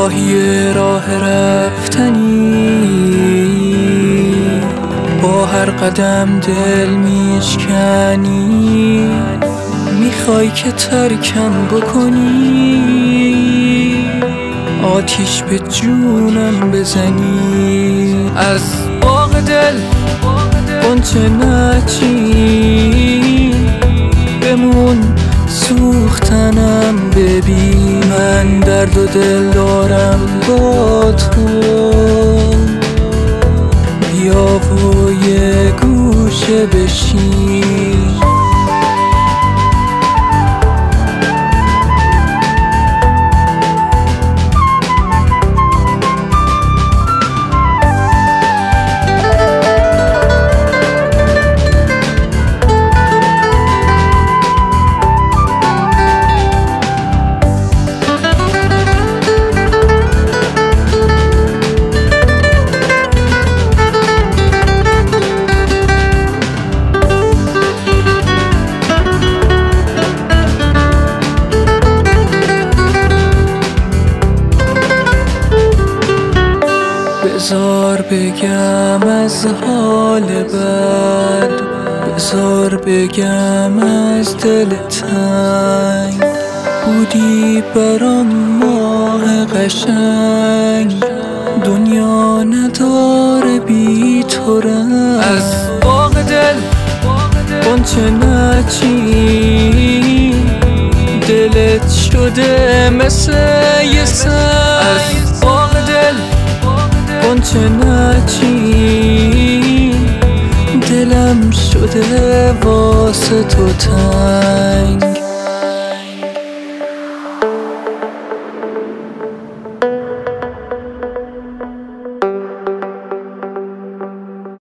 ماهی راه رفتنی، با هر قدم دل میشکنی، میخوای که ترکم بکنی، آتیش به جونم بزنی. از باغ دل غنچه نچین، بمون سوختنم ببین. من درد و دل دارم با تو، بیا و یه گوشه بشین. بذار بگم از حال بد، بذار بگم از دل تنگ، بودی برام ماه قشنگ، دنیا نداره بی تو رنگ. از باغ دل غنچه نچین، دلت شده مثل یه سنگ. از باغ دل غنچه نچین، دلم شده واسه تو تنگ.